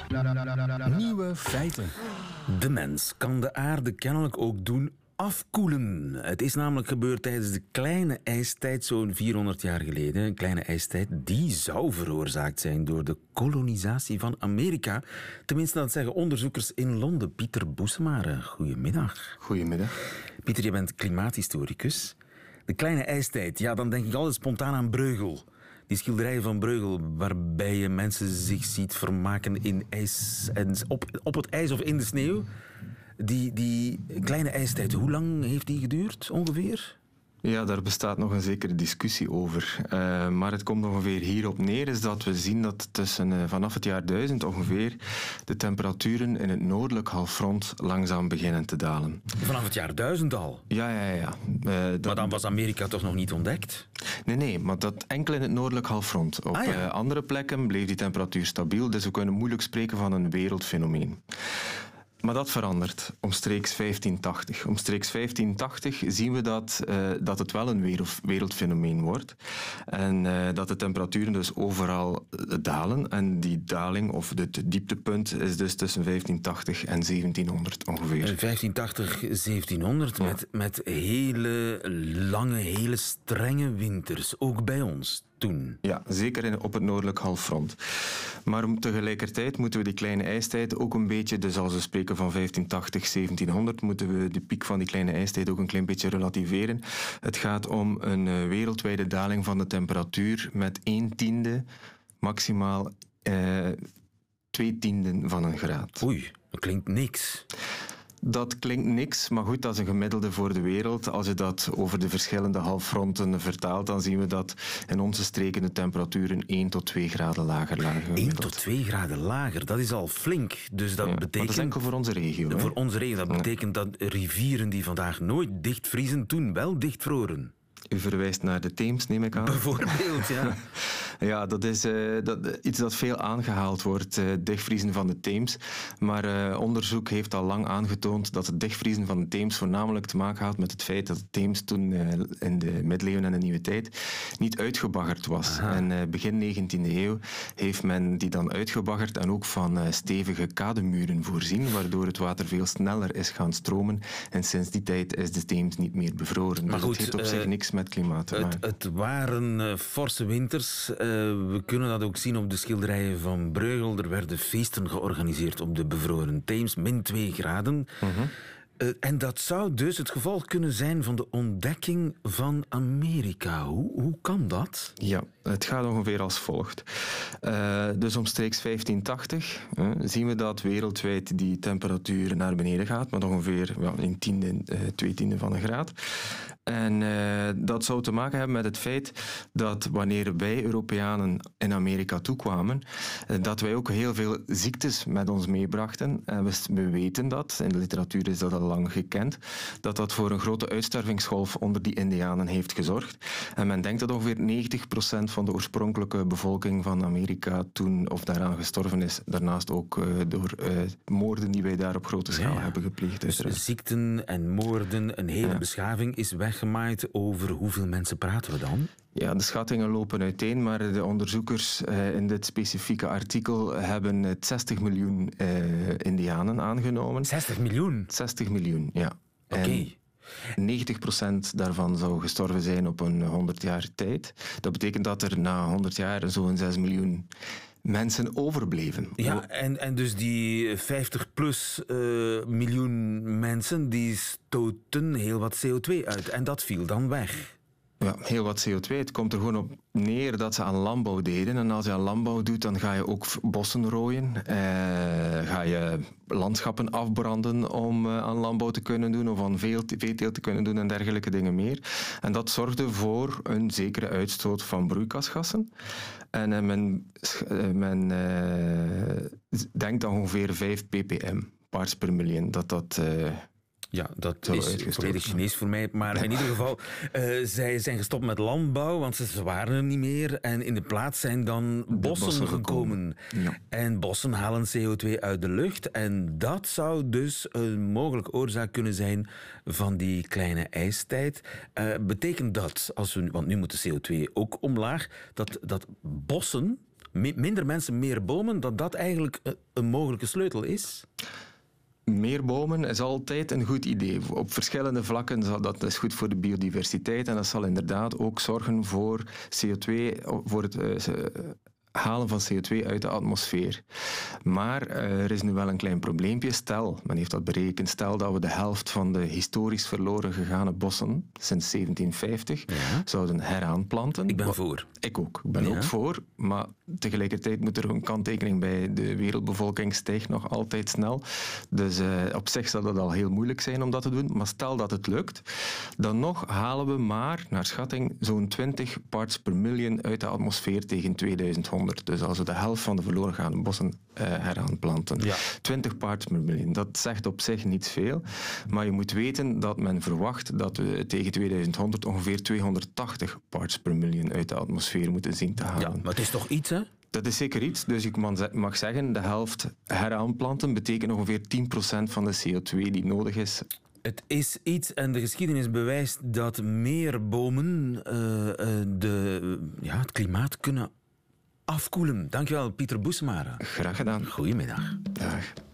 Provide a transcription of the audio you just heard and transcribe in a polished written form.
Nieuwe feiten. De mens kan de aarde kennelijk ook doen afkoelen. Het is namelijk gebeurd tijdens de kleine ijstijd, zo'n 400 jaar geleden. Een kleine ijstijd die zou veroorzaakt zijn door de kolonisatie van Amerika. Tenminste, dat zeggen onderzoekers in Londen. Pieter Boesemare, goedemiddag. Goedemiddag. Pieter, je bent klimaathistoricus. De kleine ijstijd, ja, dan denk ik altijd spontaan aan Breugel. Die schilderijen van Breugel, waarbij je mensen zich ziet vermaken in ijs en op het ijs of in de sneeuw. Die kleine ijstijd, hoe lang heeft die geduurd ongeveer? Ja, daar bestaat nog een zekere discussie over. Maar het komt ongeveer hierop neer, is dat we zien dat vanaf het jaar 1000 ongeveer de temperaturen in het noordelijk halfrond langzaam beginnen te dalen. Vanaf het jaar 1000 al? Ja. Maar dan was Amerika toch nog niet ontdekt? Nee, maar dat enkel in het noordelijk halfrond. Op andere plekken bleef die temperatuur stabiel, dus we kunnen moeilijk spreken van een wereldfenomeen. Maar dat verandert omstreeks 1580. Omstreeks 1580 zien we dat het wel een wereldfenomeen wordt. En dat de temperaturen dus overal dalen. En die daling, of het dieptepunt, is dus tussen 1580 en 1700 ongeveer. 1580, 1700, ja. met hele lange, hele strenge winters. Ook bij ons toen. Ja, zeker op het noordelijk halfrond. Maar tegelijkertijd moeten we die kleine ijstijd ook een beetje, dus als we spreken van 1580, 1700, moeten we de piek van die kleine ijstijd ook een klein beetje relativeren. Het gaat om een wereldwijde daling van de temperatuur met 1/10, maximaal 2/10 van een graad. Oei, dat klinkt niks. Dat klinkt niks, maar goed, dat is een gemiddelde voor de wereld. Als je dat over de verschillende halffronten vertaalt, dan zien we dat in onze streken de temperaturen 1 tot 2 graden lager lagen. 1 tot 2 graden lager, dat is al flink. Dus dat betekent... Maar dat is enkel voor onze regio. Voor onze regio, dat betekent dat rivieren die vandaag nooit dichtvriezen, toen wel dichtvroren. U verwijst naar de Theems, neem ik aan. Bijvoorbeeld, ja. Ja, dat is iets dat veel aangehaald wordt, dichtvriezen van de Theems. Maar onderzoek heeft al lang aangetoond dat het dichtvriezen van de Theems voornamelijk te maken had met het feit dat de Theems toen in de middeleeuwen en de nieuwe tijd niet uitgebaggerd was. Aha. En begin 19e eeuw heeft men die dan uitgebaggerd en ook van stevige kademuren voorzien, waardoor het water veel sneller is gaan stromen. En sinds die tijd is de Theems niet meer bevroren. Maar dus goed, het heeft op zich niks met klimaat te maken. Het waren forse winters. We kunnen dat ook zien op de schilderijen van Breugel. Er werden feesten georganiseerd op de bevroren Theems, min 2 graden. En dat zou dus het gevolg kunnen zijn van de ontdekking van Amerika. Hoe kan dat? Ja, het gaat ongeveer als volgt. Dus omstreeks 1580 zien we dat wereldwijd die temperatuur naar beneden gaat, met ongeveer 2/10 van een graad. En dat zou te maken hebben met het feit dat wanneer wij Europeanen in Amerika toekwamen, dat wij ook heel veel ziektes met ons meebrachten. En we weten dat, in de literatuur is dat al lang gekend, dat voor een grote uitstervingsgolf onder die Indianen heeft gezorgd. En men denkt dat ongeveer 90% van de oorspronkelijke bevolking van Amerika toen of daaraan gestorven is. Daarnaast ook door moorden die wij daar op grote schaal hebben gepleegd. Dus ziekten en moorden, een hele beschaving is weggemaaid. Over hoeveel mensen praten we dan? Ja, de schattingen lopen uiteen, maar de onderzoekers in dit specifieke artikel hebben het 60 miljoen Indianen aangenomen. 60 miljoen? 60 miljoen, ja. Oké. 90% daarvan zou gestorven zijn op een 100 jaar tijd. Dat betekent dat er na 100 jaar zo'n 6 miljoen mensen overbleven. Ja, en dus die 50+ miljoen mensen, die stoten heel wat CO2 uit. En dat viel dan weg. Ja, heel wat CO2. Het komt er gewoon op neer dat ze aan landbouw deden. En als je aan landbouw doet, dan ga je ook bossen rooien. Ga je landschappen afbranden om aan landbouw te kunnen doen of aan veeteelt te kunnen doen en dergelijke dingen meer. En dat zorgde voor een zekere uitstoot van broeikasgassen. En men denkt aan ongeveer 5 ppm, parts per million, dat Ja, dat is volledig Chinees voor mij. Maar in ieder geval, zij zijn gestopt met landbouw, want ze waren er niet meer. En in de plaats zijn dan bossen gekomen. Ja. En bossen halen CO2 uit de lucht. En dat zou dus een mogelijke oorzaak kunnen zijn van die kleine ijstijd. Betekent dat, want nu moet de CO2 ook omlaag, dat bossen minder mensen, meer bomen, dat eigenlijk een mogelijke sleutel is? Meer bomen is altijd een goed idee. Op verschillende vlakken dat is goed voor de biodiversiteit en dat zal inderdaad ook zorgen voor CO2, voor het halen van CO2 uit de atmosfeer. Maar er is nu wel een klein probleempje. Stel, men heeft dat berekend, stel dat we de helft van de historisch verloren gegane bossen sinds 1750 zouden heraanplanten. Ik ben voor. Ik ook. Ik ben ook voor, maar tegelijkertijd moet er een kanttekening bij. De wereldbevolking stijgt nog altijd snel. Dus op zich zal dat al heel moeilijk zijn om dat te doen. Maar stel dat het lukt, dan nog halen we maar, naar schatting, zo'n 20 parts per million uit de atmosfeer tegen 2100. Dus als we de helft van de verloren gaande bossen heraanplanten. 20 parts per million. Dat zegt op zich niet veel. Maar je moet weten dat men verwacht dat we tegen 2100 ongeveer 280 parts per million uit de atmosfeer moeten zien te halen. Ja, maar het is toch iets, hè? Dat is zeker iets. Dus ik mag zeggen, de helft heraanplanten betekent ongeveer 10% van de CO2 die nodig is. Het is iets, en de geschiedenis bewijst dat meer bomen het klimaat kunnen afkoelen. Dankjewel, Pieter Boesmara. Graag gedaan. Goedemiddag. Dag.